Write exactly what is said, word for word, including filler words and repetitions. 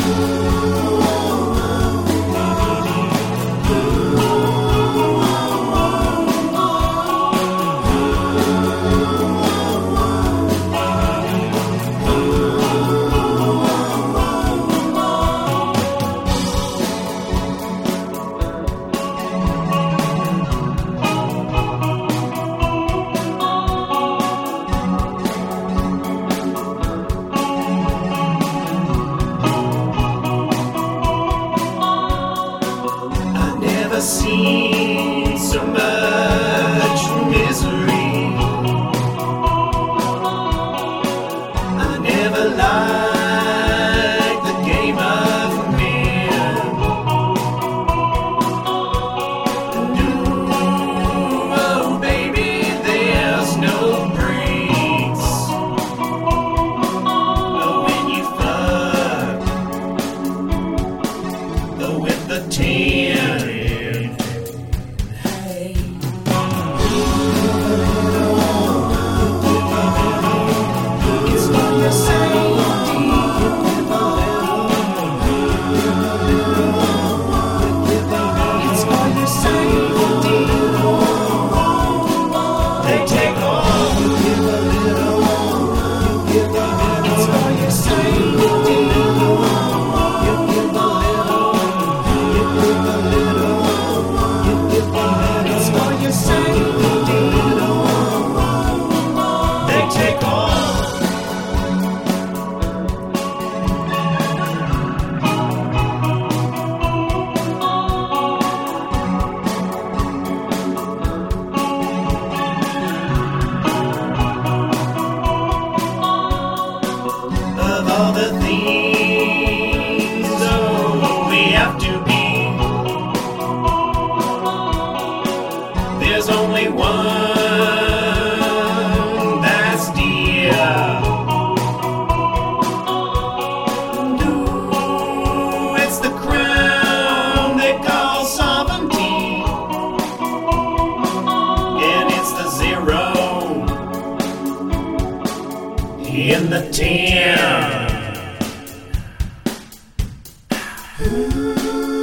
Seen so much misery. I never liked the game of men. No, oh baby, there's no breaks. Oh, when you fuck, oh, with the ten. All the things, oh, we have to be. There's only one that's dear. No, it's the crown they call sovereignty, and it's the zero in the ten. Ooh.